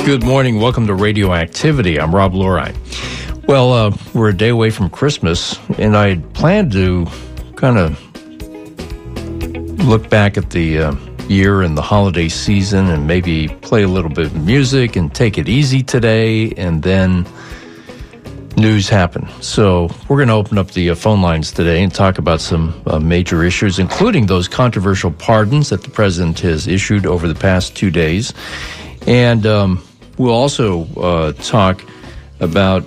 Good morning. Welcome to Radioactivity. I'm Rob Lorine. Well, we're a day away from Christmas, and I had planned to kind of look back at the year and the holiday season and maybe play a little bit of music and take it easy today, and then news happened. So we're going to open up the phone lines today and talk about some major issues, including those controversial pardons that the president has issued over the past 2 days. And we'll also talk about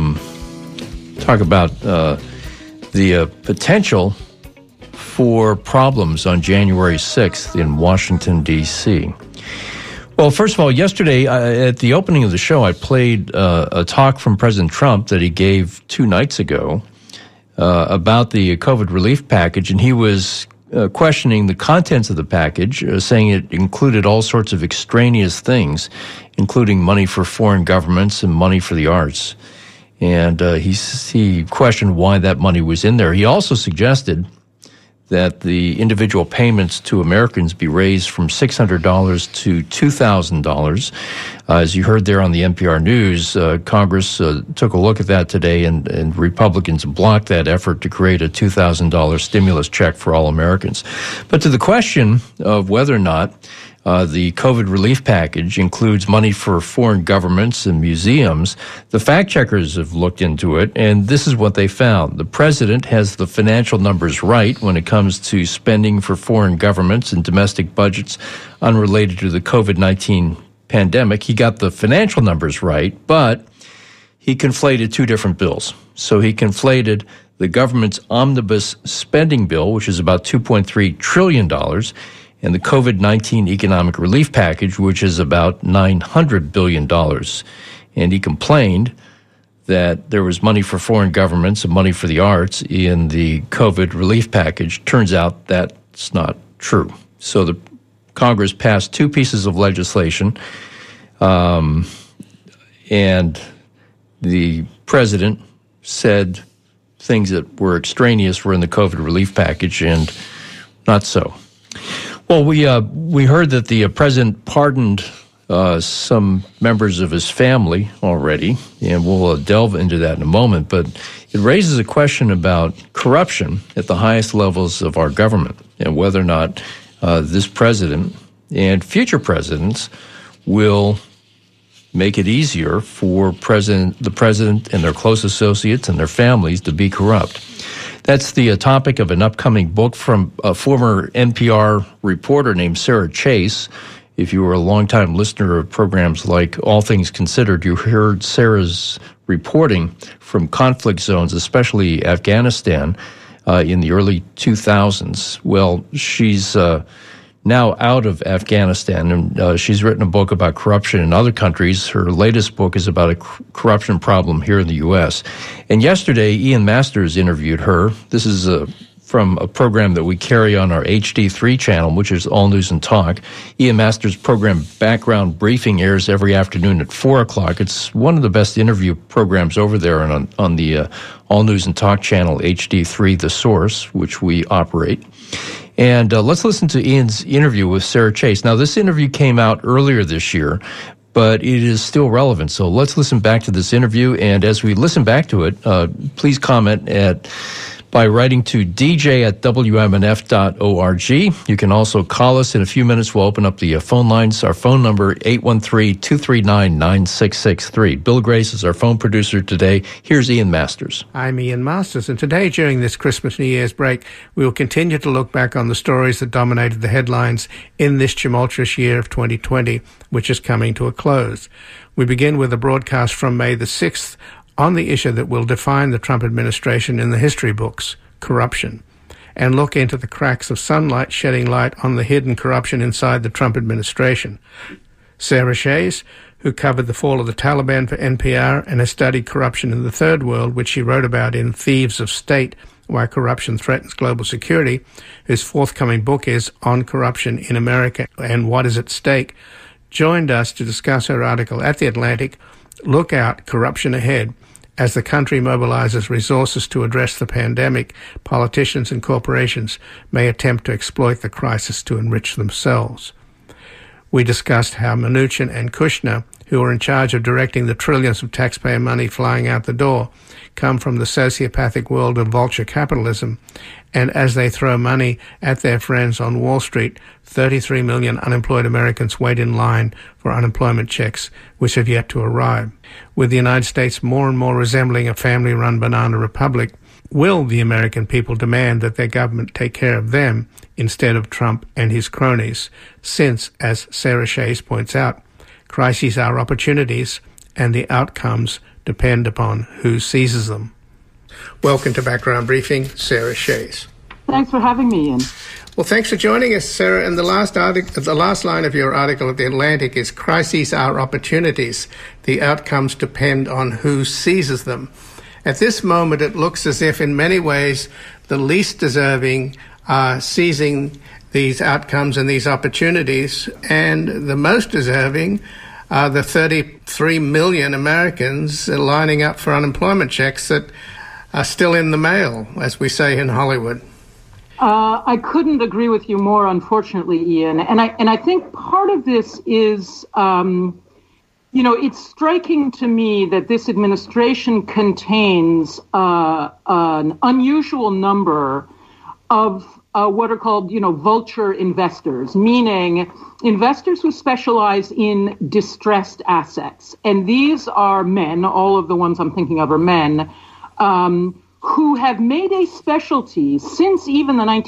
the potential for problems on January 6th in Washington, D.C. Well, first of all, yesterday at the opening of the show, I played a talk from President Trump that he gave 2 nights ago about the COVID relief package, and he was questioning the contents of the package, saying it included all sorts of extraneous things, including money for foreign governments and money for the arts. And he questioned why that money was in there. He also suggested that the individual payments to Americans be raised from $600 to $2,000. As you heard there on the NPR News, Congress took a look at that today, and Republicans blocked that effort to create a $2,000 stimulus check for all Americans. But to the question of whether or not the COVID relief package includes money for foreign governments and museums, the fact checkers have looked into it, and this is what they found. The president has the financial numbers right when it comes to spending for foreign governments and domestic budgets unrelated to the COVID-19 pandemic. He got the financial numbers right, but he conflated 2 different bills. So he conflated the government's omnibus spending bill, which is about $2.3 trillion, and the COVID-19 economic relief package, which is about $900 billion. And he complained that there was money for foreign governments and money for the arts in the COVID relief package. Turns out that's not true. So the Congress passed 2 pieces of legislation, and the president said things that were extraneous were in the COVID relief package, and not so. Well, we heard that the president pardoned some members of his family already, and we'll delve into that in a moment. But it raises a question about corruption at the highest levels of our government, and whether or not this president and future presidents will make it easier for the president and their close associates and their families to be corrupt. That's the topic of an upcoming book from a former NPR reporter named Sarah Chase. If you were a longtime listener of programs like All Things Considered, you heard Sarah's reporting from conflict zones, especially Afghanistan, in the early 2000s. Well, she's now out of Afghanistan, and she's written a book about corruption in other countries. Her latest book is about a corruption problem here in the U.S. And yesterday, Ian Masters interviewed her. This is from a program that we carry on our HD3 channel, which is All News and Talk. Ian Masters' program Background Briefing airs every afternoon at 4 o'clock. It's one of the best interview programs over there and on the All News and Talk channel HD3, The Source, which we operate. And let's listen to Ian's interview with Sarah Chase. Now, this interview came out earlier this year, but it is still relevant. So let's listen back to this interview. And as we listen back to it, please comment by writing to dj@wmnf.org. You can also call us in a few minutes. We'll open up the phone lines. Our phone number, 813-239-9663. Bill Grace is our phone producer today. Here's Ian Masters. I'm Ian Masters, and today during this Christmas New Year's break, we will continue to look back on the stories that dominated the headlines in this tumultuous year of 2020, which is coming to a close. We begin with a broadcast from May the 6th on the issue that will define the Trump administration in the history books, corruption, and look into the cracks of sunlight shedding light on the hidden corruption inside the Trump administration. Sarah Chase, who covered the fall of the Taliban for NPR and has studied corruption in the Third World, which she wrote about in Thieves of State, Why Corruption Threatens Global Security, whose forthcoming book is On Corruption in America and What is at Stake, joined us to discuss her article at The Atlantic, Look Out, Corruption Ahead. As the country mobilizes resources to address the pandemic, politicians and corporations may attempt to exploit the crisis to enrich themselves. We discussed how Mnuchin and Kushner, who are in charge of directing the trillions of taxpayer money flying out the door, come from the sociopathic world of vulture capitalism. And as they throw money at their friends on Wall Street, 33 million unemployed Americans wait in line for unemployment checks, which have yet to arrive. With the United States more and more resembling a family-run banana republic, will the American people demand that their government take care of them instead of Trump and his cronies? Since, as Sarah Shays points out, crises are opportunities and the outcomes depend upon who seizes them. Welcome to Background Briefing, Sarah Shays. Thanks for having me, Ian. Well, thanks for joining us, Sarah. And the last line of your article at The Atlantic is, crises are opportunities. The outcomes depend on who seizes them. At this moment, it looks as if, in many ways, the least deserving are seizing these outcomes and these opportunities, and the most deserving are the 33 million Americans lining up for unemployment checks that are still in the mail, as we say in Hollywood. I couldn't agree with you more, unfortunately, Ian. And I think part of this is, it's striking to me that this administration contains an unusual number of what are called, vulture investors, meaning investors who specialize in distressed assets. And these are men, all of the ones I'm thinking of are men, who have made a specialty since the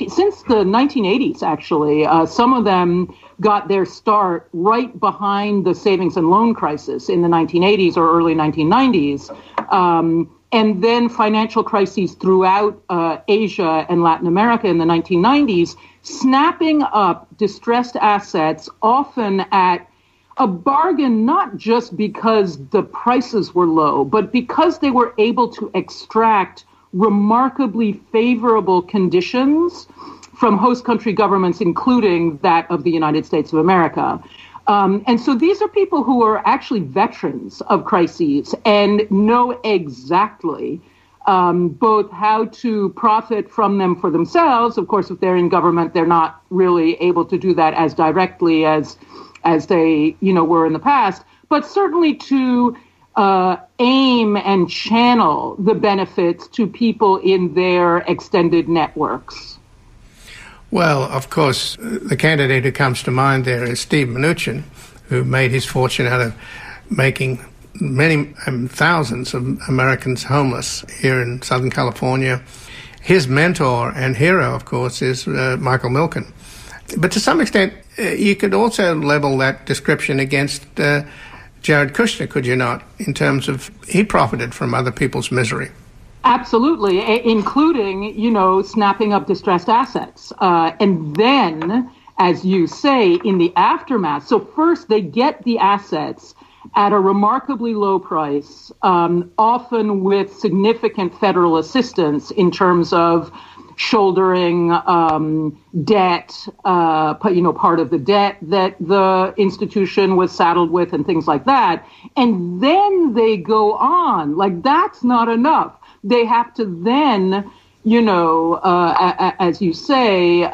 1980s, actually. Some of them got their start right behind the savings and loan crisis in the 1980s or early 1990s. And then financial crises throughout Asia and Latin America in the 1990s, snapping up distressed assets, often at a bargain, not just because the prices were low, but because they were able to extract remarkably favorable conditions from host country governments, including that of the United States of America. And so these are people who are actually veterans of crises and know exactly both how to profit from them for themselves. Of course, if they're in government, they're not really able to do that as directly as they, were in the past, but certainly to aim and channel the benefits to people in their extended networks. Well, of course, the candidate who comes to mind there is Steve Mnuchin, who made his fortune out of making many thousands of Americans homeless here in Southern California. His mentor and hero, of course, is Michael Milken. But to some extent, you could also level that description against Jared Kushner, could you not, in terms of he profited from other people's misery? Absolutely, including, snapping up distressed assets. And then, as you say, in the aftermath, so first they get the assets at a remarkably low price, often with significant federal assistance in terms of shouldering debt, part of the debt that the institution was saddled with and things like that. And then they go on, like that's not enough. They have to then, as you say,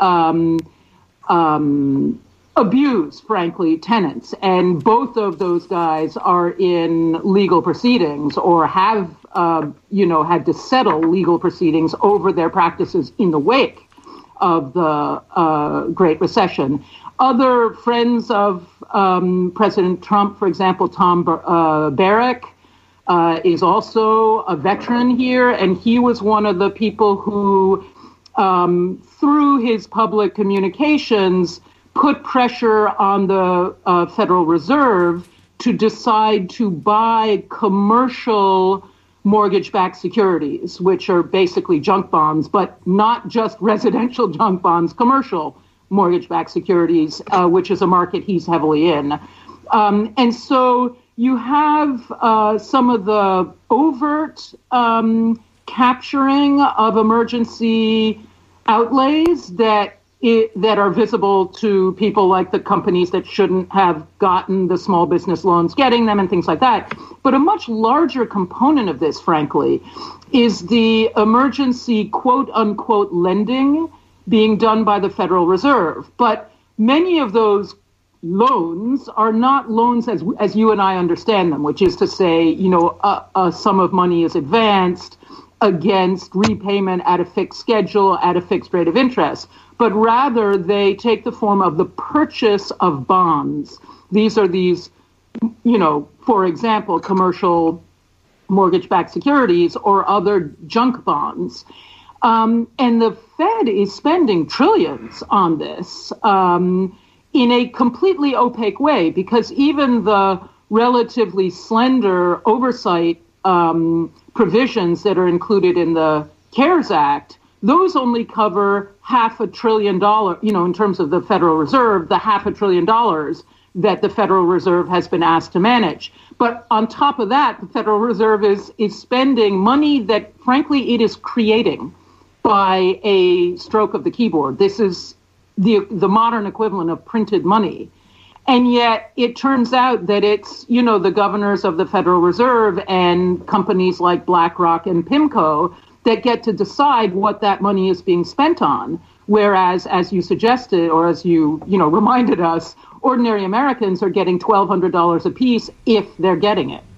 abuse, frankly, tenants. And both of those guys are in legal proceedings or have, had to settle legal proceedings over their practices in the wake of the Great Recession. Other friends of President Trump, for example, Tom Barrack, is also a veteran here, and he was one of the people who, through his public communications, put pressure on the Federal Reserve to decide to buy commercial mortgage-backed securities, which are basically junk bonds, but not just residential junk bonds, commercial mortgage-backed securities, which is a market he's heavily in. And so you have some of the overt capturing of emergency outlays that are visible to people like the companies that shouldn't have gotten the small business loans, getting them and things like that. But a much larger component of this, frankly, is the emergency quote-unquote lending being done by the Federal Reserve. But many of those loans are not loans as you and I understand them, which is to say, a sum of money is advanced against repayment at a fixed schedule, at a fixed rate of interest, but rather they take the form of the purchase of bonds. These, for example, commercial mortgage-backed securities or other junk bonds. And the Fed is spending trillions on this in a completely opaque way, because even the relatively slender oversight provisions that are included in the CARES Act, those only cover $500 billion, in terms of the Federal Reserve, the $500 billion that the Federal Reserve has been asked to manage. But on top of that, the Federal Reserve is spending money that, frankly, it is creating by a stroke of the keyboard. This is the modern equivalent of printed money. And yet it turns out that it's, the governors of the Federal Reserve and companies like BlackRock and PIMCO that get to decide what that money is being spent on. Whereas, as you suggested, or as you reminded us, ordinary Americans are getting $1,200 apiece if they're getting it.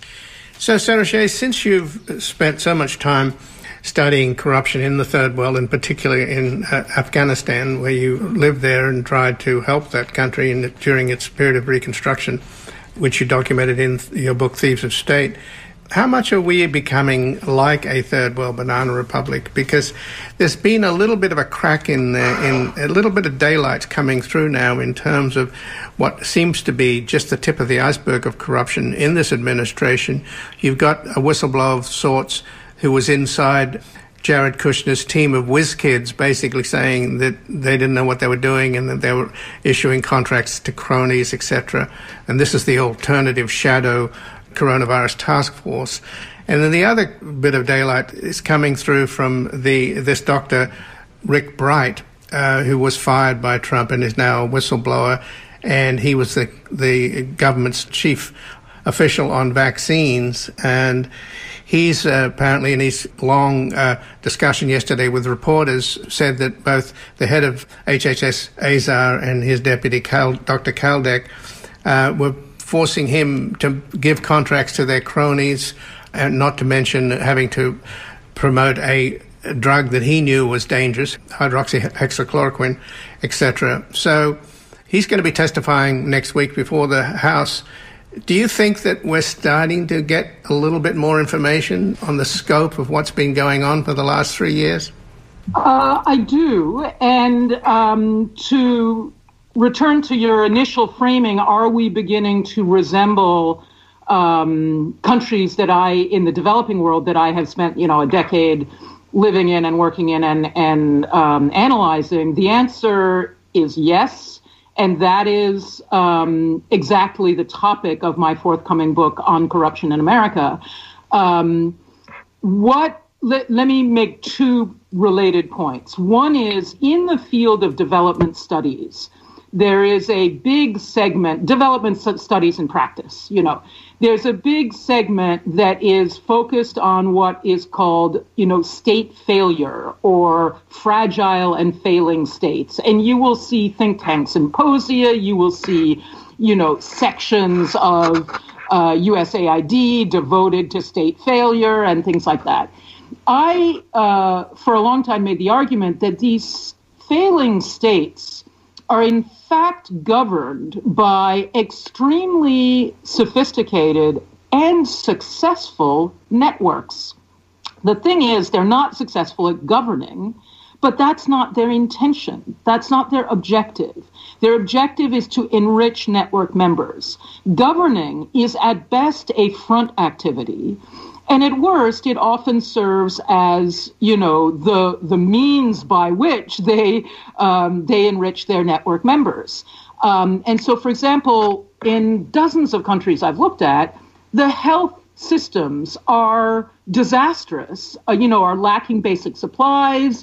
So, Sarah-Jay, since you've spent so much time studying corruption in the Third World, and particularly in Afghanistan, where you lived there and tried to help that country during its period of reconstruction, which you documented in your book, Thieves of State, how much are we becoming like a Third World banana republic? Because there's been a little bit of a crack in there, in a little bit of daylight coming through now in terms of what seems to be just the tip of the iceberg of corruption in this administration. You've got a whistleblower of sorts who was inside Jared Kushner's team of whiz kids, basically saying that they didn't know what they were doing and that they were issuing contracts to cronies, etc. And this is the alternative shadow coronavirus task force. And then the other bit of daylight is coming through from this Dr. Rick Bright, who was fired by Trump and is now a whistleblower. And he was the government's chief official on vaccines. And he's apparently, in his long discussion yesterday with reporters, said that both the head of HHS Azar and his deputy, Dr. Kaldek, were forcing him to give contracts to their cronies, and not to mention having to promote a drug that he knew was dangerous, hydroxyhexachloroquine, etc. So he's going to be testifying next week before the House. Do you think that we're starting to get a little bit more information on the scope of what's been going on for the last 3 years? I do. And to return to your initial framing, are we beginning to resemble countries in the developing world that I have spent, a decade living in and working in and analyzing? The answer is yes. And that is exactly the topic of my forthcoming book on corruption in America. Let me make two related points. One is, in the field of development studies, there is a big segment, development studies and practice, there's a big segment that is focused on what is called, state failure or fragile and failing states. And you will see think tank symposia, you will see, sections of USAID devoted to state failure and things like that. I, for a long time, made the argument that these failing states are in fact governed by extremely sophisticated and successful networks. The thing is, they're not successful at governing, but that's not their intention. That's not their objective. Their objective is to enrich network members. Governing is at best a front activity. And at worst, it often serves as, the means by which they enrich their network members. And so, for example, in dozens of countries I've looked at, the health systems are disastrous, are lacking basic supplies.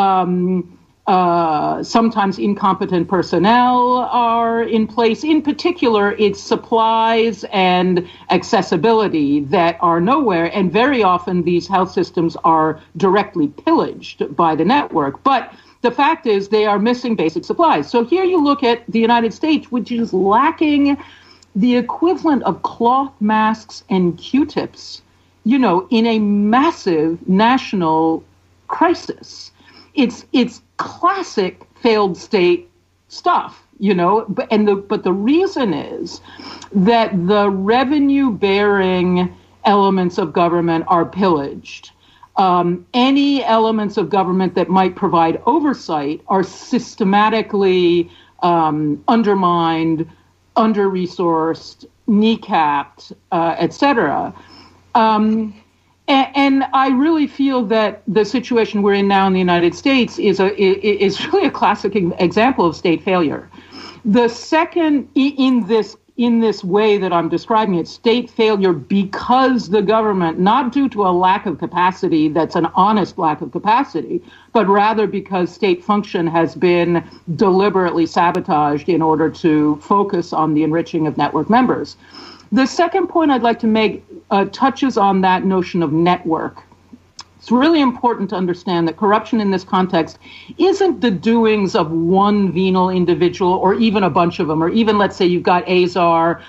Sometimes incompetent personnel are in place. In particular, it's supplies and accessibility that are nowhere. And very often these health systems are directly pillaged by the network. But the fact is they are missing basic supplies. So here you look at the United States, which is lacking the equivalent of cloth masks and Q-tips, in a massive national crisis. It's classic failed state stuff, but the reason is that the revenue-bearing elements of government are pillaged. Any elements of government that might provide oversight are systematically undermined, under-resourced, kneecapped, et cetera. And I really feel that the situation we're in now in the United States is really a classic example of state failure. The second, in this way that I'm describing it, state failure because the government, not due to a lack of capacity that's an honest lack of capacity, but rather because state function has been deliberately sabotaged in order to focus on the enriching of network members. The second point I'd like to make touches on that notion of network. It's really important to understand that corruption in this context isn't the doings of one venal individual or even a bunch of them, or even, let's say, you've got Azar,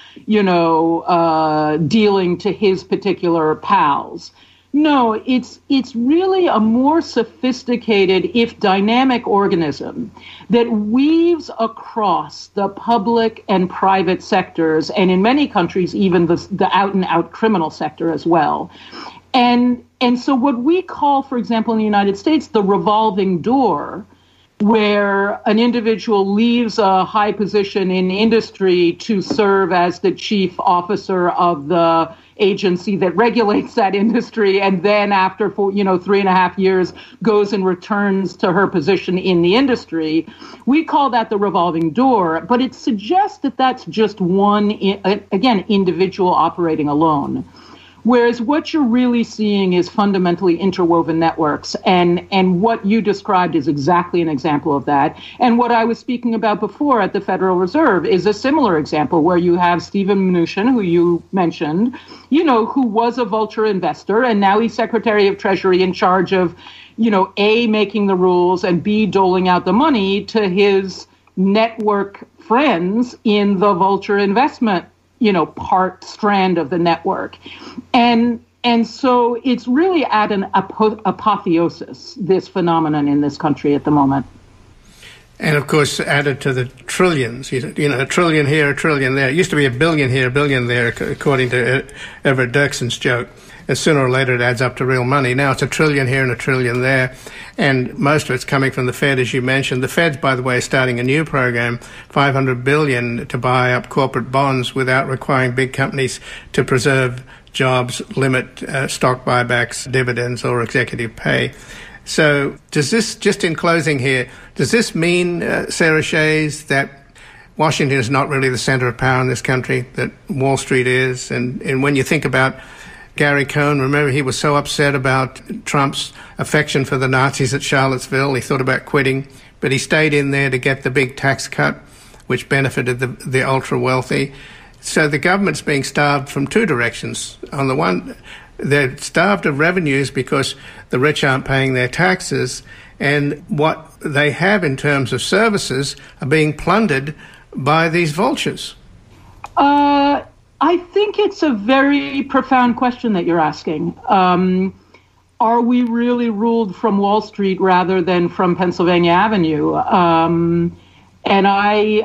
dealing to his particular pals. No, it's really a more sophisticated, if dynamic organism that weaves across the public and private sectors, and in many countries, even the out-and-out criminal sector as well. And so what we call, for example, in the United States, the revolving door, where an individual leaves a high position in industry to serve as the chief officer of the agency that regulates that industry, and then after 3.5 years goes and returns to her position in the industry. We call that the revolving door, but it suggests that that's just one, again, individual operating alone. Whereas what you're really seeing is fundamentally interwoven networks, and what you described is exactly an example of that. And what I was speaking about before at the Federal Reserve is a similar example, where you have Steven Mnuchin, who you mentioned, who was a vulture investor, and now he's Secretary of Treasury in charge of, A, making the rules, and B, doling out the money to his network friends in the vulture investment part strand of the network. And so it's really at an apotheosis, this phenomenon in this country at the moment. And of course, added to the trillions, a trillion here, a trillion there. It used to be a billion here, a billion there, according to Everett Dirksen's joke. And sooner or later it adds up to real money. Now it's a trillion here and a trillion there. And most of it's coming from the Fed, as you mentioned. The Fed's, by the way, is starting a new program, $500 billion to buy up corporate bonds without requiring big companies to preserve jobs, limit stock buybacks, dividends, or executive pay. So does this, just in closing here, does this mean, Sarah Shays, that Washington is not really the center of power in this country, that Wall Street is? And when you think about Gary Cohn, remember, he was so upset about Trump's affection for the Nazis at Charlottesville, he thought about quitting, but he stayed in there to get the big tax cut, which benefited the ultra-wealthy. So the government's being starved from two directions. On the one, they're starved of revenues because the rich aren't paying their taxes, and what they have in terms of services are being plundered by these vultures. I think it's a very profound question that you're asking. Are we really ruled from Wall Street rather than from Pennsylvania Avenue? And I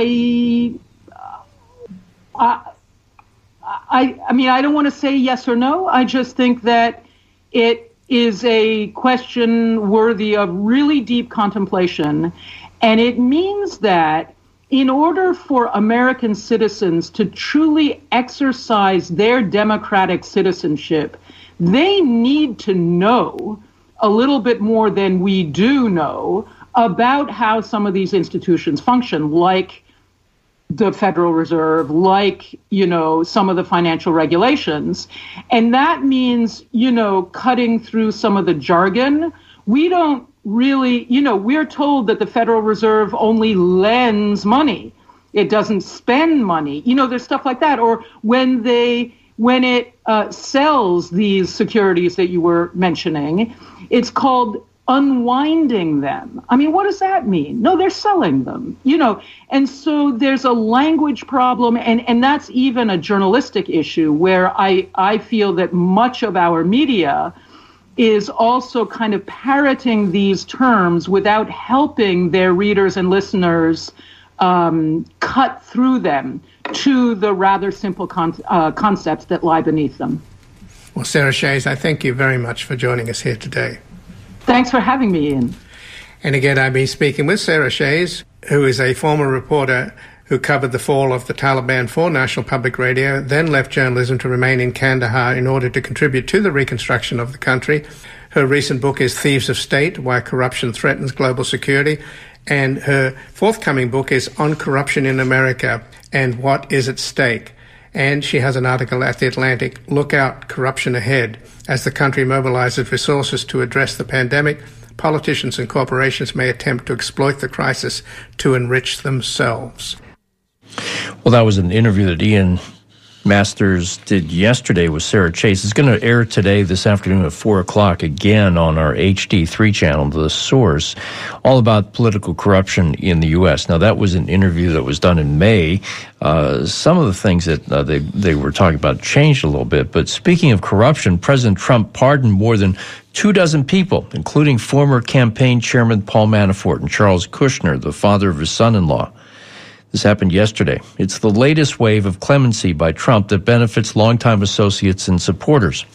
mean, I don't want to say yes or no. I just think that it is a question worthy of really deep contemplation. And it means that in order for American citizens to truly exercise their democratic citizenship, they need to know a little bit more than we do know about how some of these institutions function, like the Federal Reserve, like, some of the financial regulations. And that means, cutting through some of the jargon. We don't really, we're told that the Federal Reserve only lends money. It doesn't spend money. There's stuff like that. Or when it sells these securities that you were mentioning, it's called unwinding them. I mean, what does that mean? No, they're selling them, and so there's a language problem, and that's even a journalistic issue where I feel that much of our media is also kind of parroting these terms without helping their readers and listeners cut through them to the rather simple concepts that lie beneath them. Well, Sarah Shays, I thank you very much for joining us here today. Thanks for having me, Ian. And again, I've been speaking with Sarah Shays, who is a former reporter who covered the fall of the Taliban for National Public Radio, then left journalism to remain in Kandahar in order to contribute to the reconstruction of the country. Her recent book is Thieves of State, Why Corruption Threatens Global Security, and her forthcoming book is On Corruption in America and What is at Stake. And she has an article at The Atlantic, Look Out, Corruption Ahead. As the country mobilizes resources to address the pandemic, politicians and corporations may attempt to exploit the crisis to enrich themselves. Well, that was an interview that Ian Masters did yesterday with Sarah Chase. It's going to air today, this afternoon at 4 o'clock, again on our HD3 channel, The Source, all about political corruption in the U.S. Now, that was an interview that was done in May. Some of the things that they were talking about changed a little bit. But speaking of corruption, President Trump pardoned more than 24 people, including former campaign chairman Paul Manafort and Charles Kushner, the father of his son-in-law. This happened yesterday. It's the latest wave of clemency by Trump that benefits longtime associates and supporters.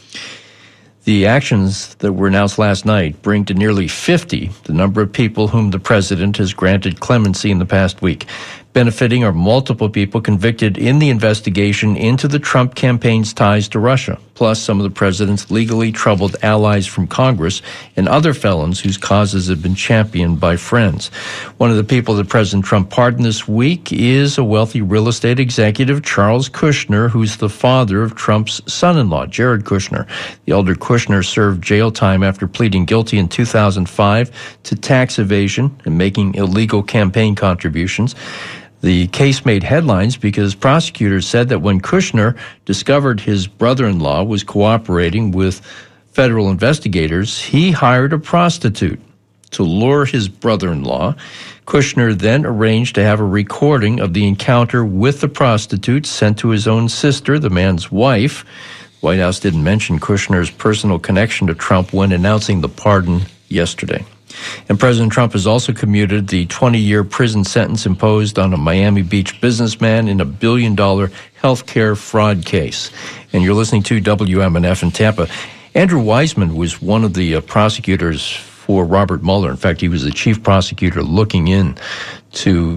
The actions that were announced last night bring to nearly 50 the number of people whom the president has granted clemency in the past week. Benefiting are multiple people convicted in the investigation into the Trump campaign's ties to Russia, plus some of the president's legally troubled allies from Congress and other felons whose causes have been championed by friends. One of the people that President Trump pardoned this week is a wealthy real estate executive, Charles Kushner, who's the father of Trump's son-in-law, Jared Kushner. The elder Kushner served jail time after pleading guilty in 2005 to tax evasion and making illegal campaign contributions. The case made headlines because prosecutors said that when Kushner discovered his brother-in-law was cooperating with federal investigators, he hired a prostitute to lure his brother-in-law. Kushner then arranged to have a recording of the encounter with the prostitute sent to his own sister, the man's wife. The White House didn't mention Kushner's personal connection to Trump when announcing the pardon yesterday. And President Trump has also commuted the 20-year prison sentence imposed on a Miami Beach businessman in a $1 billion healthcare fraud case. And you're listening to WMNF in Tampa. Andrew Weissmann was one of the prosecutors for Robert Mueller. In fact, he was the chief prosecutor looking in to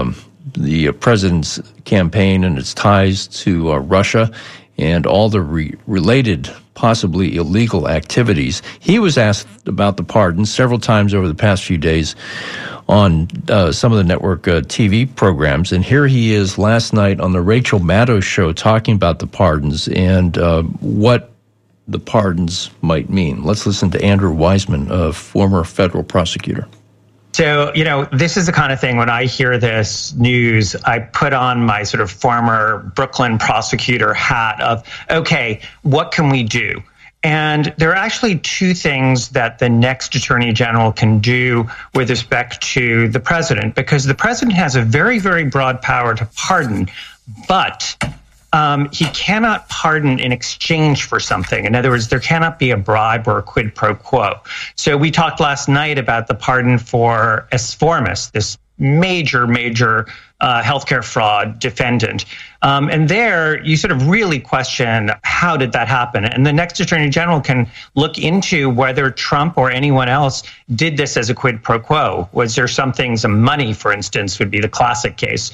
the president's campaign and its ties to Russia and all the related, possibly illegal activities. He was asked about the pardon several times over the past few days on some of the network TV programs. And here he is last night on the Rachel Maddow show talking about the pardons and what the pardons might mean. Let's listen to Andrew Weissmann, a former federal prosecutor. So, this is the kind of thing when I hear this news, I put on my sort of former Brooklyn prosecutor hat of, okay, what can we do? And there are actually two things that the next attorney general can do with respect to the president, because the president has a very, very broad power to pardon, but he cannot pardon in exchange for something. In other words, there cannot be a bribe or a quid pro quo. So we talked last night about the pardon for Esformis, this major healthcare fraud defendant. And there you sort of really question, how did that happen? And the next attorney general can look into whether Trump or anyone else did this as a quid pro quo. Was there something, some money, for instance, would be the classic case.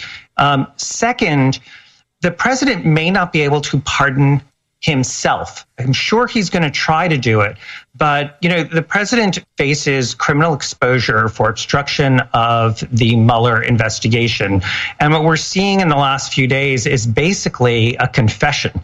Second, the president may not be able to pardon himself. I'm sure he's going to try to do it. But, the president faces criminal exposure for obstruction of the Mueller investigation. And what we're seeing in the last few days is basically a confession.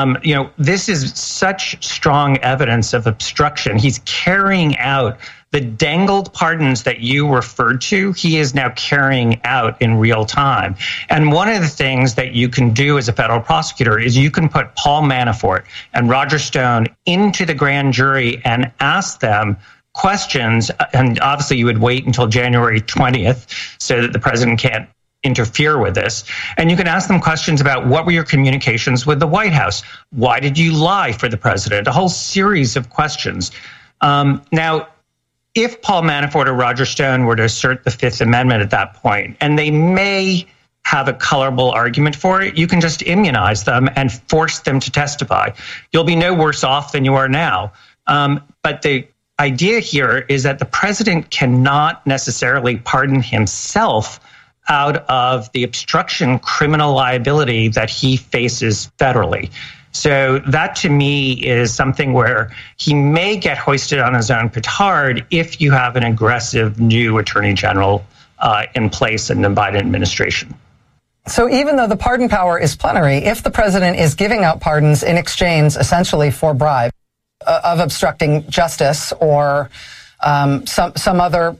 This is such strong evidence of obstruction. He's carrying out the dangled pardons that you referred to, he is now carrying out in real time. And one of the things that you can do as a federal prosecutor is you can put Paul Manafort and Roger Stone into the grand jury and ask them questions, and obviously you would wait until January 20th so that the president can't interfere with this. And you can ask them questions about what were your communications with the White House? Why did you lie for the president? A whole series of questions. Now, if Paul Manafort or Roger Stone were to assert the Fifth Amendment at that point, and they may have a colorable argument for it, you can just immunize them and force them to testify. You'll be no worse off than you are now. But the idea here is that the president cannot necessarily pardon himself out of the obstruction criminal liability that he faces federally. So that to me is something where he may get hoisted on his own petard if you have an aggressive new attorney general in place in the Biden administration. So even though the pardon power is plenary, if the president is giving out pardons in exchange essentially for bribe of obstructing justice or some other,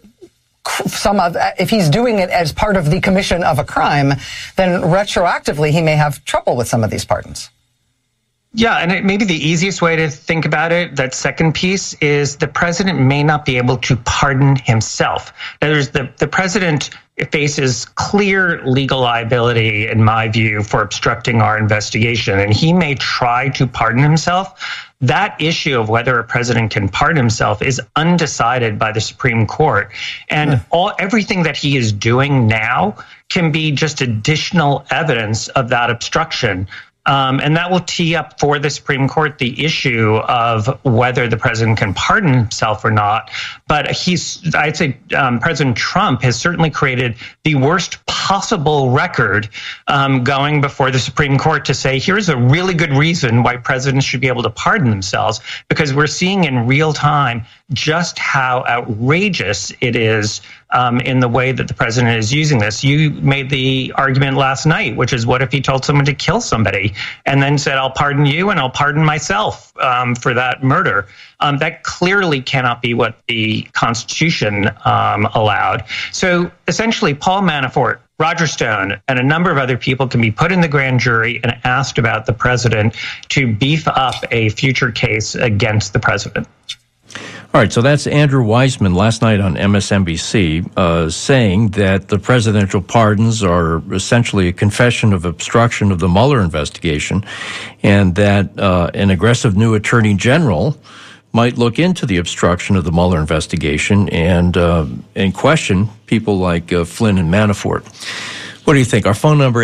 if he's doing it as part of the commission of a crime, then retroactively he may have trouble with some of these pardons. Yeah, and maybe the easiest way to think about it, that second piece, is the president may not be able to pardon himself. Now, the president faces clear legal liability, in my view, for obstructing our investigation, and he may try to pardon himself. That issue of whether a president can pardon himself is undecided by the Supreme Court. And everything that he is doing now can be just additional evidence of that obstruction. And that will tee up for the Supreme Court the issue of whether the president can pardon himself or not. But I'd say President Trump has certainly created the worst possible record going before the Supreme Court to say, here's a really good reason why presidents should be able to pardon themselves, because we're seeing in real time just how outrageous it is in the way that the president is using this. You made the argument last night, which is, what if he told someone to kill somebody and then said, I'll pardon you and I'll pardon myself for that murder? That clearly cannot be what the Constitution allowed. So essentially, Paul Manafort, Roger Stone, and a number of other people can be put in the grand jury and asked about the president to beef up a future case against the president. All right, so that's Andrew Weissmann last night on MSNBC saying that the presidential pardons are essentially a confession of obstruction of the Mueller investigation, and that an aggressive new attorney general might look into the obstruction of the Mueller investigation and question people like Flynn and Manafort. What do you think? Our phone number,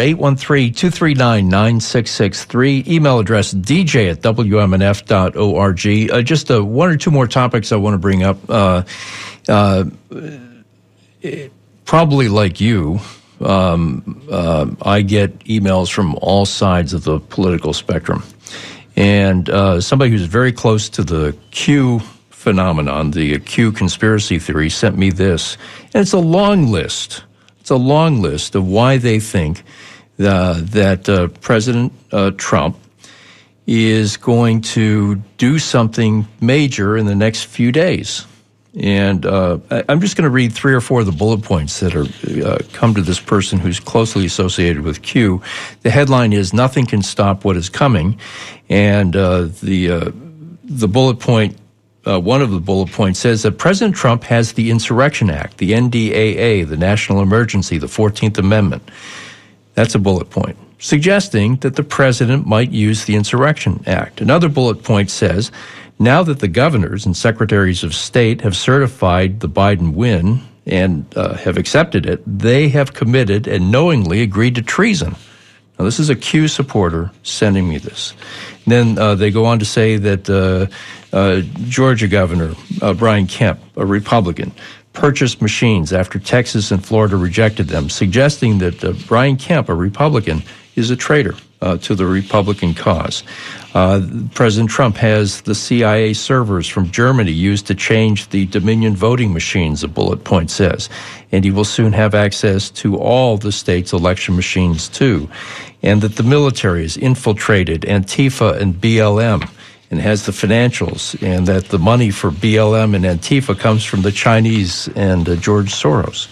813-239-9663. Email address, dj@wmnf.org. Just one or two more topics I want to bring up. Probably like you, I get emails from all sides of the political spectrum. And somebody who's very close to the Q phenomenon, the Q conspiracy theory, sent me this. And it's a long list. It's a long list of why they think that President Trump is going to do something major in the next few days. And I'm just going to read three or four of the bullet points that are come to this person who's closely associated with Q. The headline is, "Nothing can stop what is coming." And the bullet point, one of the bullet points says that President Trump has the Insurrection Act, the NDAA, the National Emergency, the 14th Amendment. That's a bullet point, suggesting that the president might use the Insurrection Act. Another bullet point says, now that the governors and secretaries of state have certified the Biden win and have accepted it, they have committed and knowingly agreed to treason. Now, this is a Q supporter sending me this. And then they go on to say that Georgia Governor Brian Kemp, a Republican, purchased machines after Texas and Florida rejected them, suggesting that Brian Kemp, a Republican, is a traitor to the Republican cause. President Trump has the CIA servers from Germany used to change the Dominion voting machines, a bullet point says. And he will soon have access to all the state's election machines, too. And that the military has infiltrated Antifa and BLM and has the financials, and that the money for BLM and Antifa comes from the Chinese and George Soros.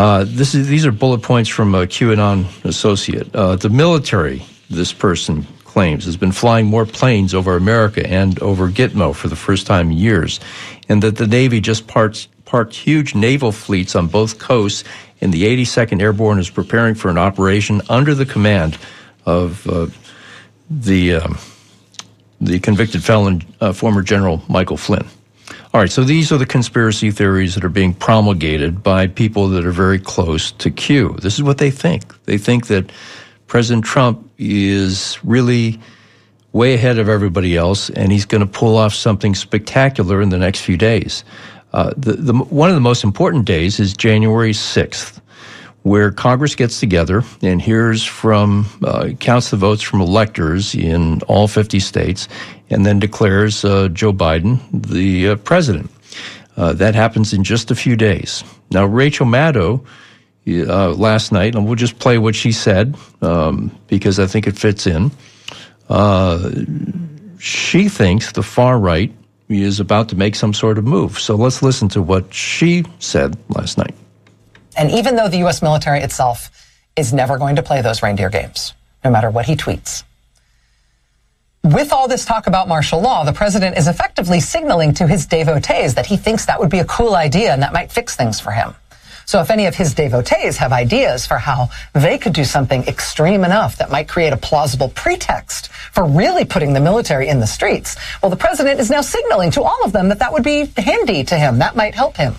These are bullet points from a QAnon associate. The military, this person claims, has been flying more planes over America and over Gitmo for the first time in years, and that the Navy just parked huge naval fleets on both coasts, and the 82nd Airborne is preparing for an operation under the command of the convicted felon, former General Michael Flynn. All right, so these are the conspiracy theories that are being promulgated by people that are very close to Q. This is what they think. They think that President Trump is really way ahead of everybody else, and he's going to pull off something spectacular in the next few days. One of the most important days is January 6th, where Congress gets together and counts the votes from electors in all 50 states, and then declares Joe Biden the president. That happens in just a few days. Now, Rachel Maddow, last night, and we'll just play what she said because I think it fits in. She thinks the far right is about to make some sort of move. So let's listen to what she said last night. And even though the U.S. military itself is never going to play those reindeer games, no matter what he tweets, with all this talk about martial law, the president is effectively signaling to his devotees that he thinks that would be a cool idea and that might fix things for him. So if any of his devotees have ideas for how they could do something extreme enough that might create a plausible pretext for really putting the military in the streets, well, the president is now signaling to all of them that would be handy to him. That might help him.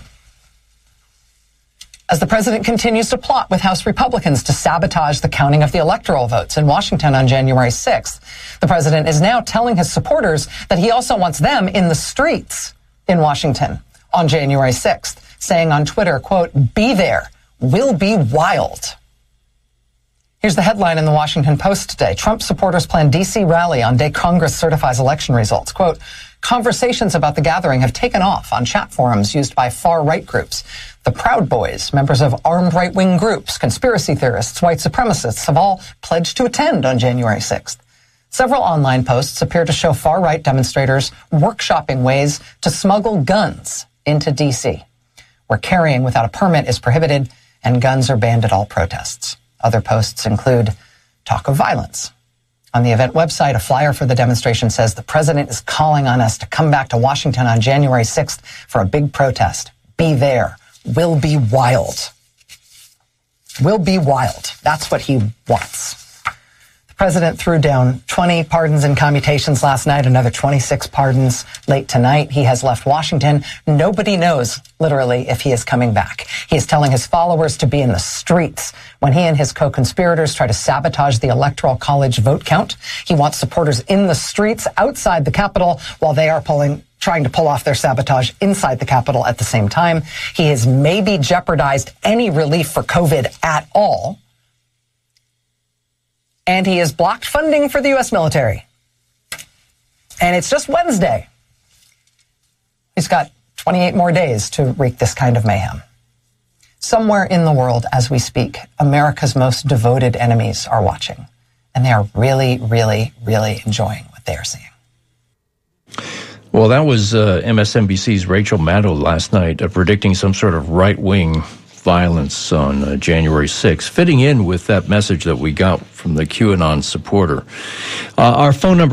As the president continues to plot with House Republicans to sabotage the counting of the electoral votes in Washington on January 6th, the president is now telling his supporters that he also wants them in the streets in Washington on January 6th, saying on Twitter, quote, "Be there, we'll be wild." Here's the headline in the Washington Post today. Trump supporters plan D.C. rally on day Congress certifies election results. Quote, "Conversations about the gathering have taken off on chat forums used by far-right groups. The Proud Boys, members of armed right-wing groups, conspiracy theorists, white supremacists have all pledged to attend on January 6th. Several online posts appear to show far-right demonstrators workshopping ways to smuggle guns into D.C., where carrying without a permit is prohibited and guns are banned at all protests. Other posts include talk of violence. On the event website, a flyer for the demonstration says the president is calling on us to come back to Washington on January 6th for a big protest. Be there. We'll be wild. We'll be wild. That's what he wants. The president threw down 20 pardons and commutations last night, another 26 pardons late tonight. He has left Washington. Nobody knows, literally, if he is coming back. He is telling his followers to be in the streets when he and his co-conspirators try to sabotage the Electoral College vote count. He wants supporters in the streets outside the Capitol while they are trying to pull off their sabotage inside the Capitol at the same time. He has maybe jeopardized any relief for COVID at all. And he has blocked funding for the U.S. military. And it's just Wednesday. He's got 28 more days to wreak this kind of mayhem. Somewhere in the world, as we speak, America's most devoted enemies are watching. And they are really, really, really enjoying what they are seeing. Well, that was MSNBC's Rachel Maddow last night predicting some sort of right-wing violence on January 6th, fitting in with that message that we got from the QAnon supporter. Our phone number,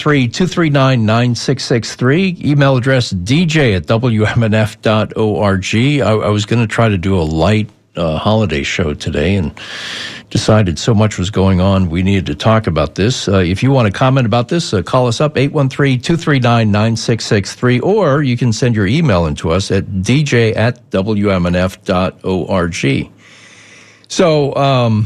813-239-9663. Email address, dj@wmnf.org. I was going to try to do a light holiday show today and decided so much was going on, we needed to talk about this. If you want to comment about this, call us up, 813-239-9663, or you can send your email into us at dj@wmnf.org. So,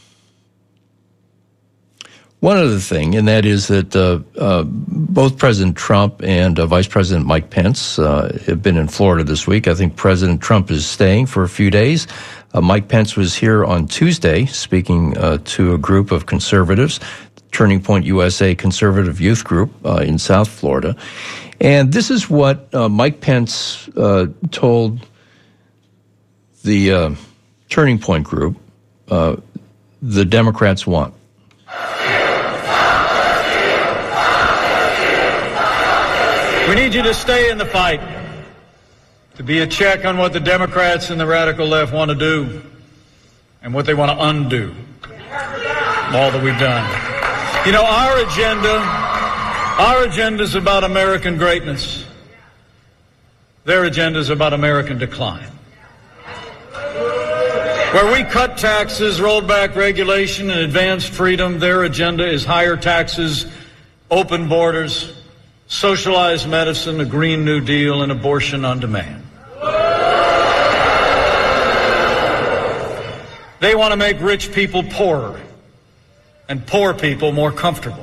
one other thing, and that is that both President Trump and Vice President Mike Pence have been in Florida this week. I think President Trump is staying for a few days. Mike Pence was here on Tuesday speaking to a group of conservatives, Turning Point USA Conservative Youth Group in South Florida. And this is what Mike Pence told the Turning Point group the Democrats want. We need you to stay in the fight, to be a check on what the Democrats and the radical left want to do and what they want to undo, all that we've done. You know, our agenda is about American greatness. Their agenda is about American decline. Where we cut taxes, rolled back regulation, and advanced freedom, their agenda is higher taxes, open borders, socialized medicine, a Green New Deal, and abortion on demand. They want to make rich people poorer and poor people more comfortable.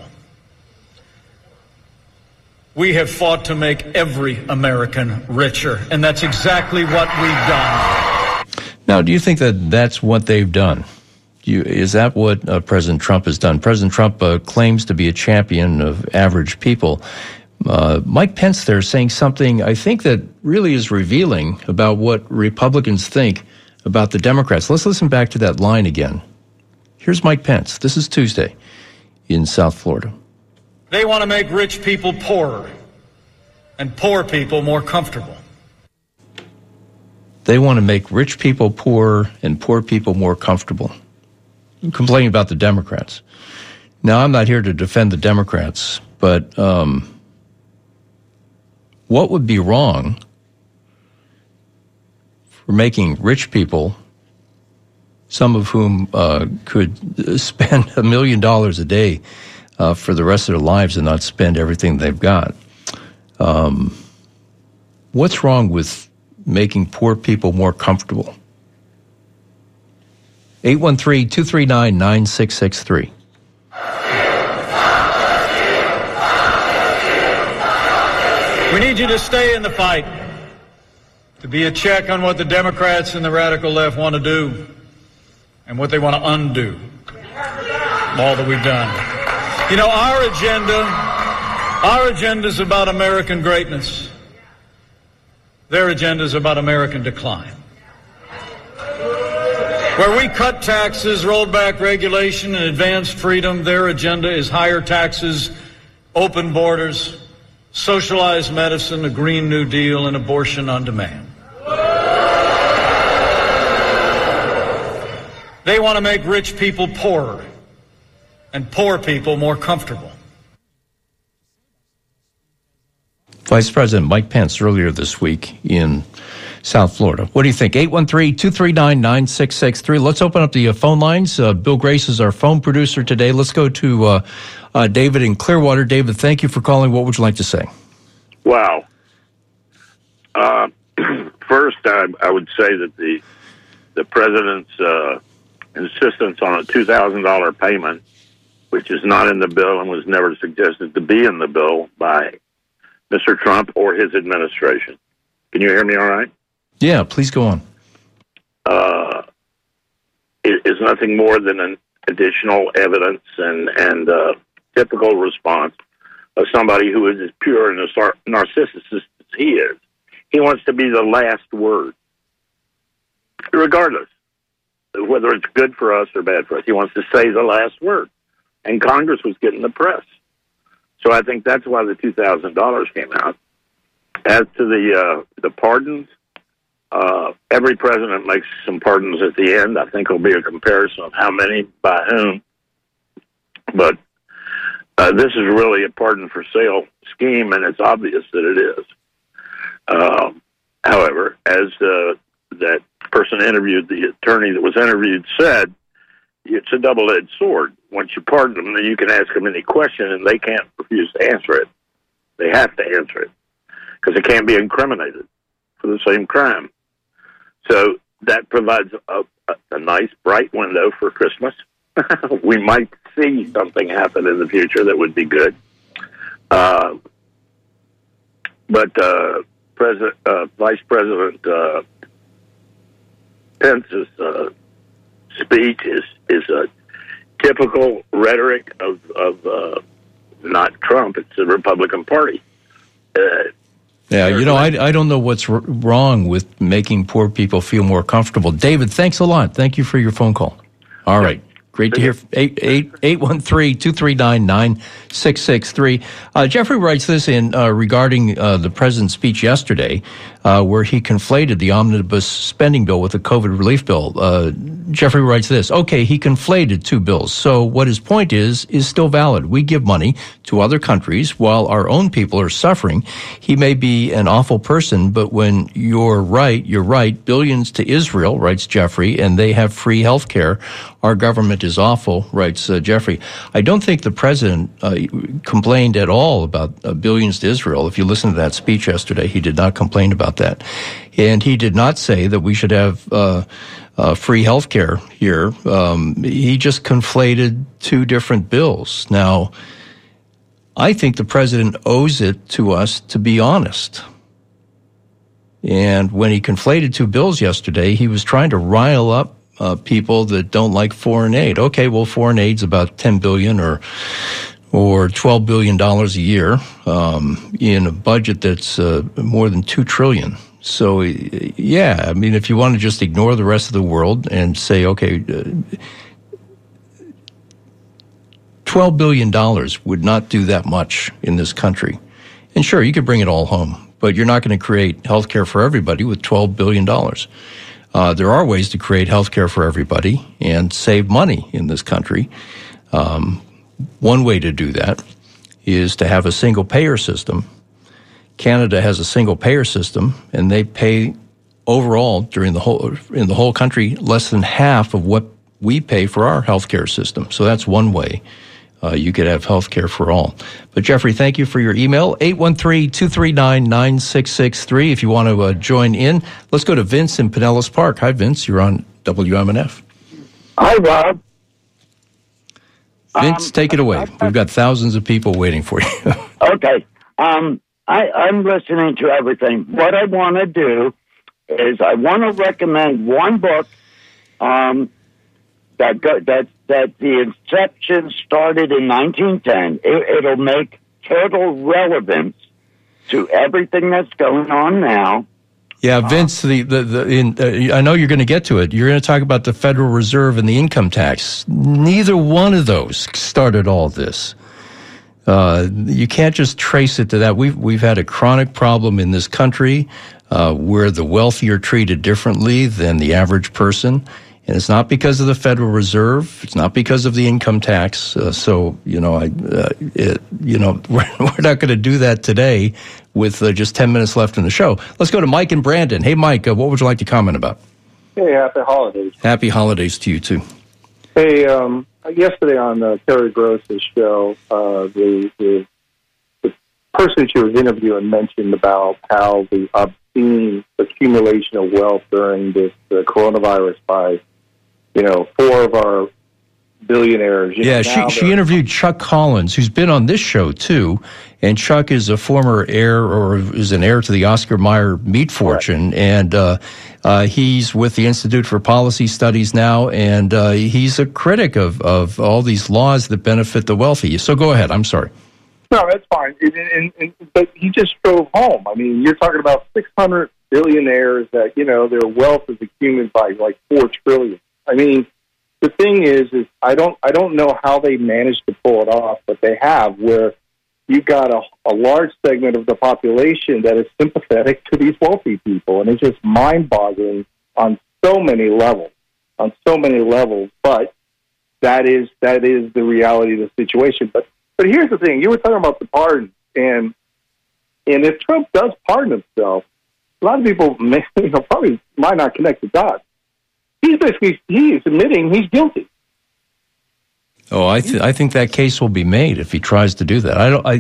We have fought to make every American richer, and that's exactly what we've done. Now, do you think that that's what they've done? Is that what President Trump has done? President Trump claims to be a champion of average people. Mike Pence there saying something I think that really is revealing about what Republicans think about the Democrats. Let's listen back to that line again. Here's Mike Pence. This is Tuesday in South Florida. They want to make rich people poorer and poor people more comfortable. They want to make rich people poorer and poor people more comfortable. Complaining about the Democrats. Now, I'm not here to defend the Democrats, but what would be wrong for making rich people, some of whom could spend $1 million a day for the rest of their lives and not spend everything they've got? What's wrong with making poor people more comfortable? 813-239-9663. We need you to stay in the fight, to be a check on what the Democrats and the radical left want to do and what they want to undo, all that we've done. You know, our agenda is about American greatness. Their agenda is about American decline. Where we cut taxes, rolled back regulation, and advanced freedom, their agenda is higher taxes, open borders, socialized medicine, a Green New Deal, and abortion on demand. They want to make rich people poorer and poor people more comfortable. Vice President Mike Pence earlier this week in South Florida. What do you think? 813-239-9663. Let's open up the phone lines. Bill Grace is our phone producer today. Let's go to David in Clearwater. David, thank you for calling. What would you like to say? Wow. First, I would say that the president's insistence on a $2,000 payment, which is not in the bill and was never suggested to be in the bill by Mr. Trump or his administration. Can you hear me all right? Yeah, please go on. It is nothing more than an additional evidence and typical response of somebody who is as pure and as narcissist as he is. He wants to be the last word, regardless whether it's good for us or bad for us. He wants to say the last word, and Congress was getting the press. So I think that's why the $2,000 came out. As to the pardons, every president makes some pardons at the end. I think it'll be a comparison of how many by whom. But this is really a pardon for sale scheme, and it's obvious that it is. However, as that person interviewed, the attorney that was interviewed said, it's a double-edged sword. Once you pardon them, then you can ask them any question, and they can't refuse to answer it. They have to answer it because they can't be incriminated for the same crime. So that provides a nice, bright window for Christmas. We might see something happen in the future that would be good. But Vice President Pence's speech is a typical rhetoric of not Trump, it's the Republican Party. Yeah, you know, I don't know what's wrong with making poor people feel more comfortable. David, thanks a lot. Thank you for your phone call. All right. Great to hear. 813-239-9663. Jeffrey writes this in regarding the president's speech yesterday. where he conflated the omnibus spending bill with the COVID relief bill. Jeffrey writes this, okay, he conflated two bills. So what his point is still valid. We give money to other countries while our own people are suffering. He may be an awful person, but when you're right, you're right. Billions to Israel, writes Jeffrey, and they have free health care. Our government is awful, writes Jeffrey. I don't think the president complained at all about billions to Israel. If you listen to that speech yesterday, he did not complain about that. And he did not say that we should have free health care here. He just conflated two different bills. Now, I think the president owes it to us to be honest. And when he conflated two bills yesterday, he was trying to rile up people that don't like foreign aid. Okay, well, foreign aid's about $10 billion or $12 billion a year in a budget that's more than $2 trillion. So, yeah, I mean, if you want to just ignore the rest of the world and say, okay, $12 billion would not do that much in this country. And sure, you could bring it all home, but you're not going to create health care for everybody with $12 billion. There are ways to create health care for everybody and save money in this country. One way to do that is to have a single payer system. Canada has a single payer system, and they pay overall in the whole country less than half of what we pay for our healthcare system. So that's one way you could have healthcare for all. But Jeffrey, thank you for your email, 813-239-9663. If you want to join in, let's go to Vince in Pinellas Park. Hi, Vince. You're on WMNF. Hi, Rob. Vince, take it away. We've got thousands of people waiting for you. Okay. I'm listening to everything. What I want to do is I want to recommend one book that the inception started in 1910. It'll make total relevance to everything that's going on now. Yeah, Vince, I know you're going to get to it. You're going to talk about the Federal Reserve and the income tax. Neither one of those started all this. You can't just trace it to that. We've had a chronic problem in this country where the wealthy are treated differently than the average person. And it's not because of the Federal Reserve. It's not because of the income tax. We're not going to do that today with just 10 minutes left in the show. Let's go to Mike and Brandon. Hey, Mike, what would you like to comment about? Hey, happy holidays. Happy holidays to you, too. Hey, yesterday on Terry Gross's show, the person that you were interviewing mentioned about how the obscene accumulation of wealth during this coronavirus by 4 of our billionaires. She interviewed Chuck Collins, who's been on this show, too. And Chuck is a former heir, or is an heir to the Oscar Mayer meat fortune. Right. And he's with the Institute for Policy Studies now, and he's a critic of all these laws that benefit the wealthy. So go ahead. I'm sorry. No, that's fine. But he just drove home. I mean, you're talking about 600 billionaires that, their wealth is accumulated by like $4 trillion. I mean, the thing is I don't know how they managed to pull it off, but they have, where you've got a large segment of the population that is sympathetic to these wealthy people, and it's just mind-boggling on so many levels. But that is the reality of the situation. But here's the thing: you were talking about the pardon, and if Trump does pardon himself, a lot of people probably might not connect the dots. He's admitting he's guilty. Oh, I think that case will be made if he tries to do that.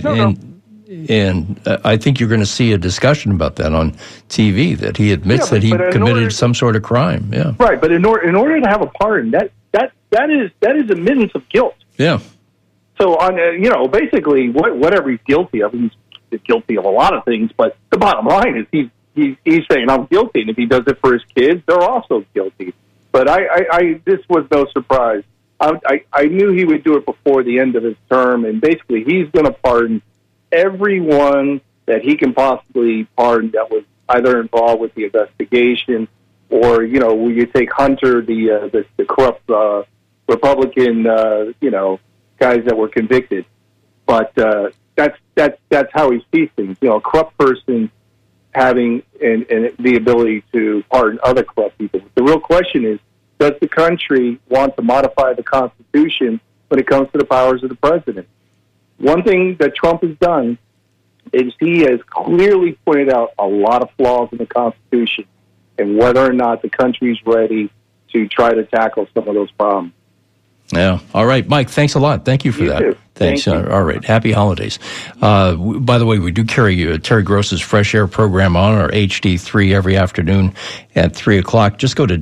I think you're going to see a discussion about that on TV, that he admits that he committed some sort of crime. Yeah, right. But in order to have a pardon, that is admittance of guilt. Yeah. So basically, whatever he's guilty of, he's guilty of a lot of things. But the bottom line is he's saying I'm guilty, and if he does it for his kids, they're also guilty. But this was no surprise. I knew he would do it before the end of his term, and basically he's going to pardon everyone that he can possibly pardon that was either involved with the investigation or, will you take Hunter, the corrupt Republican, guys that were convicted. But that's how he sees things. A corrupt person having and the ability to pardon other corrupt people. The real question is, does the country want to modify the Constitution when it comes to the powers of the president? One thing that Trump has done is he has clearly pointed out a lot of flaws in the Constitution and whether or not the country's ready to try to tackle some of those problems. Yeah. All right, Mike, thanks a lot. Thank you for that. Too. Thanks. Thank you. All right. Happy holidays. By the way, we do carry Terry Gross's Fresh Air program on our HD3 every afternoon at 3 o'clock. Just go to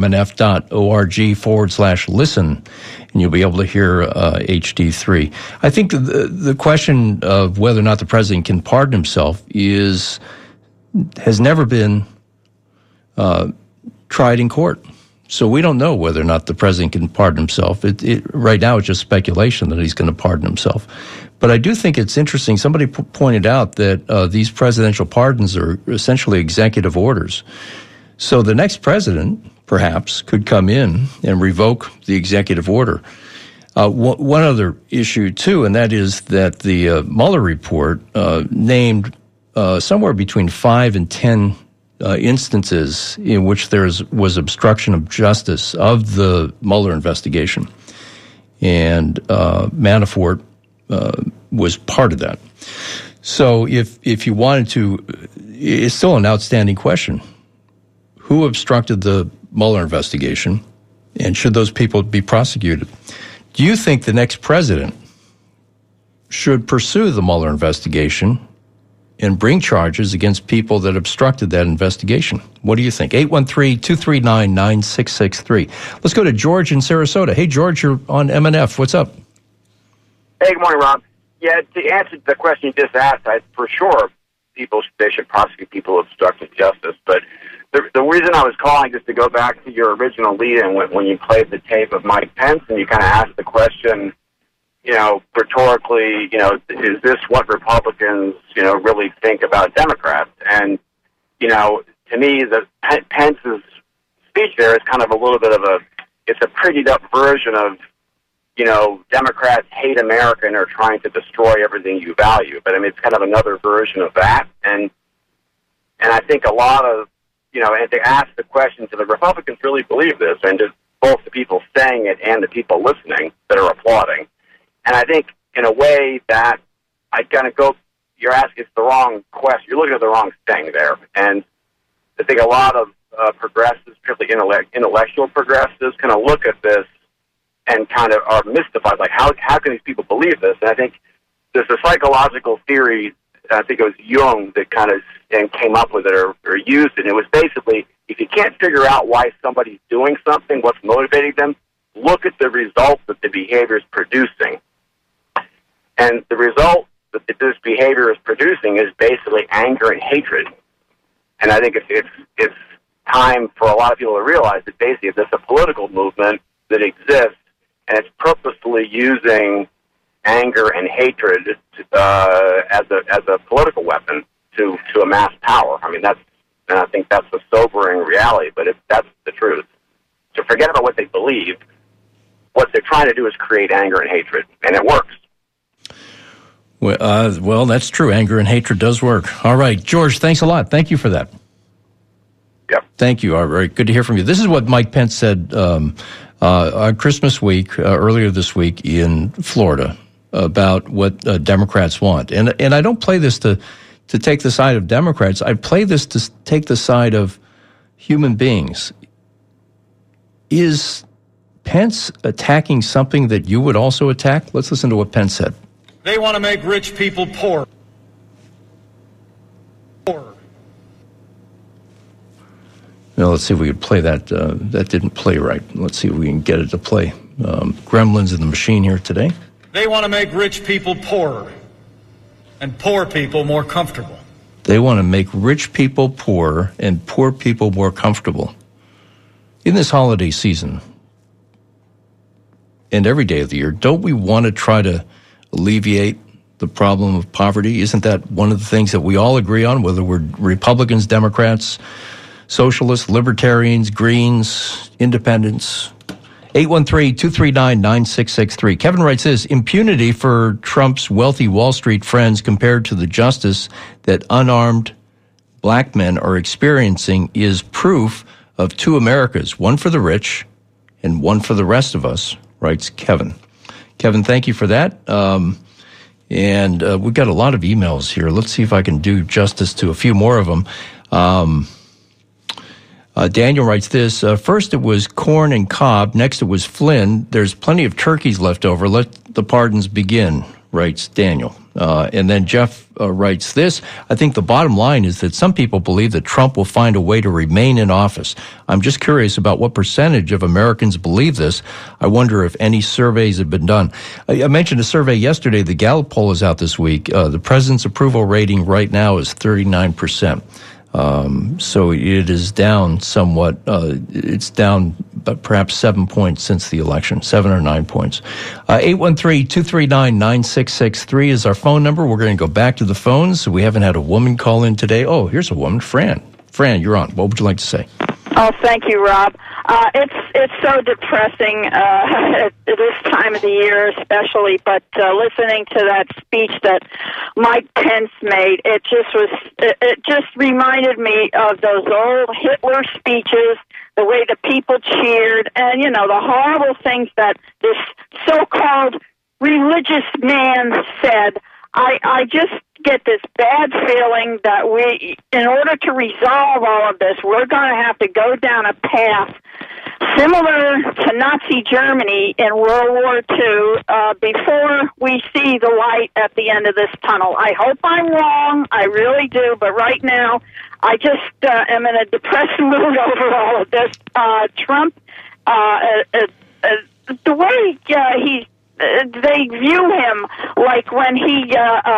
WMNF.org/listen, and you'll be able to hear HD3. I think the question of whether or not the president can pardon himself has never been tried in court. So we don't know whether or not the president can pardon himself. Right now, it's just speculation that he's going to pardon himself. But I do think it's interesting. Somebody pointed out that these presidential pardons are essentially executive orders. So the next president, perhaps, could come in and revoke the executive order. One other issue, too, and that is that the Mueller report named somewhere between 5 and 10 instances in which there was obstruction of justice of the Mueller investigation. And Manafort was part of that. So if you wanted to, it's still an outstanding question. Who obstructed the Mueller investigation, and should those people be prosecuted? Do you think the next president should pursue the Mueller investigation and bring charges against people that obstructed that investigation? What do you think? 813-239-9663. Let's go to George in Sarasota. Hey, George, you're on MNF. What's up? Hey, good morning, Rob. Yeah, to answer the question you just asked, for sure they should prosecute people who obstructed justice. But the reason I was calling, just to go back to your original lead-in when you played the tape of Mike Pence and you kind of asked the question, rhetorically, is this what Republicans, really think about Democrats? And, to me, Pence's speech there is kind of a little bit of it's a prettied up version of, Democrats hate America and are trying to destroy everything you value. But, it's kind of another version of that. And I think a lot of, and to ask the question, do the Republicans really believe this? And just both the people saying it and the people listening that are applauding. And I think, in a way, that I kind of you're asking it's the wrong question. You're looking at the wrong thing there. And I think a lot of progressives, particularly intellectual progressives, kind of look at this and kind of are mystified, like, how can these people believe this? And I think there's a psychological theory, I think it was Jung that kind of came up with it or used it. And it was basically, if you can't figure out why somebody's doing something, what's motivating them, look at the results that the behavior is producing. And the result that this behavior is producing is basically anger and hatred. And I think it's time for a lot of people to realize that basically there's a political movement that exists, and it's purposefully using anger and hatred as a political weapon to amass power. And I think that's a sobering reality, but that's the truth. So forget about what they believe. What they're trying to do is create anger and hatred, and it works. Well, that's true. Anger and hatred does work. All right, George, thanks a lot. Thank you for that. Yep. Thank you. All right, good to hear from you. This is what Mike Pence said on Christmas week, earlier this week in Florida, about what Democrats want. And I don't play this to take the side of Democrats. I play this to take the side of human beings. Is Pence attacking something that you would also attack? Let's listen to what Pence said. They want to make rich people poor. Now, let's see if we could play that. That didn't play right. Let's see if we can get it to play. Gremlins in the machine here today. They want to make rich people poorer and poor people more comfortable. They want to make rich people poorer and poor people more comfortable. In this holiday season and every day of the year, don't we want to try to alleviate the problem of poverty? Isn't that one of the things that we all agree on, whether we're Republicans, Democrats, socialists, libertarians, Greens, independents? 813-239-9663. Kevin writes this: impunity for Trump's wealthy Wall Street friends compared to the justice that unarmed black men are experiencing is proof of two Americas, one for the rich and one for the rest of us, writes Kevin. Kevin, thank you for that. And we've got a lot of emails here. Let's see if I can do justice to a few more of them. Daniel writes this. First it was Corn and Cobb. Next it was Flynn. There's plenty of turkeys left over. Let the pardons begin, writes Daniel. And then Jeff writes this. I think the bottom line is that some people believe that Trump will find a way to remain in office. I'm just curious about what percentage of Americans believe this. I wonder if any surveys have been done. I mentioned a survey yesterday. The Gallup poll is out this week. The president's approval rating right now is 39%. So it is down somewhat. It's down perhaps 7 points since the election, 7 or 9 points. 813-239-9663 is our phone number. We're going to go back to the phones. We haven't had a woman call in today. Oh, here's a woman, Fran. Fran, you're on. What would you like to say? Oh, thank you, Rob. It's so depressing at this time of the year, especially. But listening to that speech that Mike Pence made, it just reminded me of those old Hitler speeches, the way the people cheered, and the horrible things that this so-called religious man said. I just get this bad feeling that in order to resolve all of this, we're going to have to go down a path similar to Nazi Germany in World War II before we see the light at the end of this tunnel. I hope I'm wrong. I really do. But right now, I just am in a depressed mood over all of this. Trump, the way they view him, like when he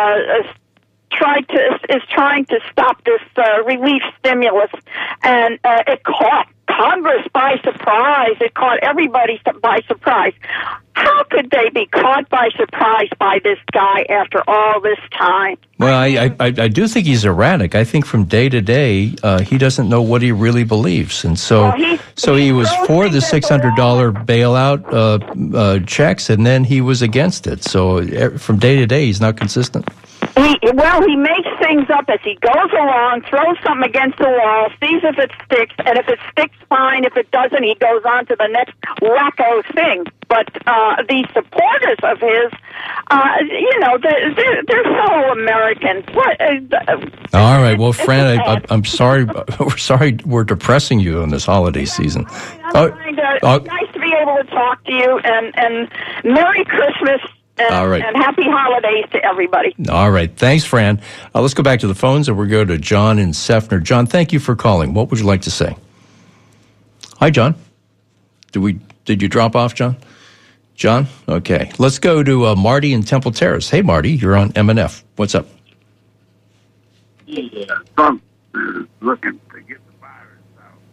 is trying to stop this relief stimulus, and it caught Congress by surprise. It caught everybody by surprise. How could they be caught by surprise by this guy after all this time? Well, I do think he's erratic. I think from day to day, he doesn't know what he really believes. And so he was for the $600 bailout checks, and then he was against it. So from day to day, he's not consistent. He makes things up as he goes along, throws something against the wall, sees if it sticks, and if it sticks, fine. If it doesn't, he goes on to the next wacko thing. But the supporters of his, they're so American. All right, well, Fran, I'm sorry. We're sorry we're depressing you in this holiday season. It's nice to be able to talk to you, and Merry Christmas. All right. And happy holidays to everybody. All right. Thanks, Fran. Let's go back to the phones, and we'll go to John in Seffner. John, thank you for calling. What would you like to say? Hi, John. Did you drop off, John? John? Okay. Let's go to Marty in Temple Terrace. Hey, Marty, you're on MNF. What's up? Yeah, Trump is looking to get the virus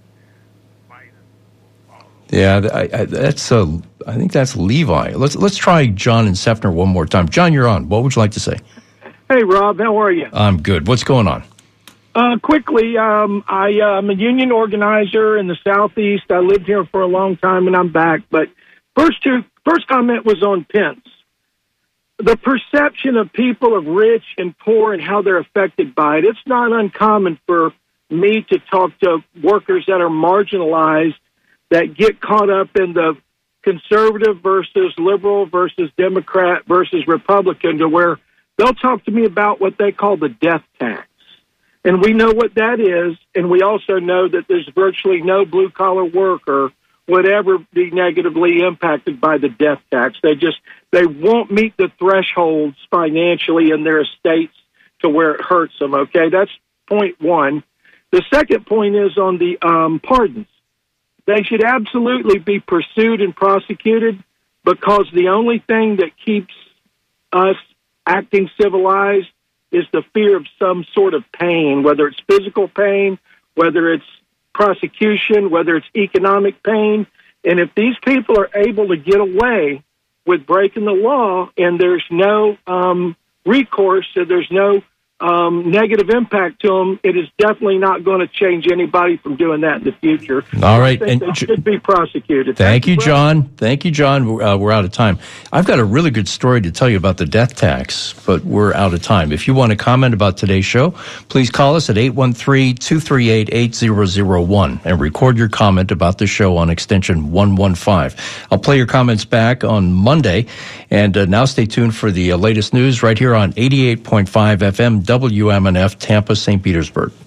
out. Yeah, I think that's Levi. Let's try John in Seffner one more time. John, you're on. What would you like to say? Hey, Rob, how are you? I'm good. What's going on? Quickly, I'm a union organizer in the Southeast. I lived here for a long time, and I'm back. But first comment was on Pence. The perception of people of rich and poor and how they're affected by it. It's not uncommon for me to talk to workers that are marginalized that get caught up in the conservative versus liberal versus Democrat versus Republican, to where they'll talk to me about what they call the death tax. And we know what that is, and we also know that there's virtually no blue-collar work or whatever be negatively impacted by the death tax. They won't meet the thresholds financially in their estates to where it hurts them, okay? That's point one. The second point is on the pardons. They should absolutely be pursued and prosecuted, because the only thing that keeps us acting civilized is the fear of some sort of pain, whether it's physical pain, whether it's prosecution, whether it's economic pain. And if these people are able to get away with breaking the law and there's no recourse, so there's no negative impact to them, it is definitely not going to change anybody from doing that in the future. All right. I think they should be prosecuted. Thank you, John. Thank you, John. We're out of time. I've got a really good story to tell you about the death tax, but we're out of time. If you want to comment about today's show, please call us at 813-238-8001 and record your comment about the show on extension 115. I'll play your comments back on Monday. And now stay tuned for the latest news right here on 88.5 FM WMNF, Tampa, St. Petersburg.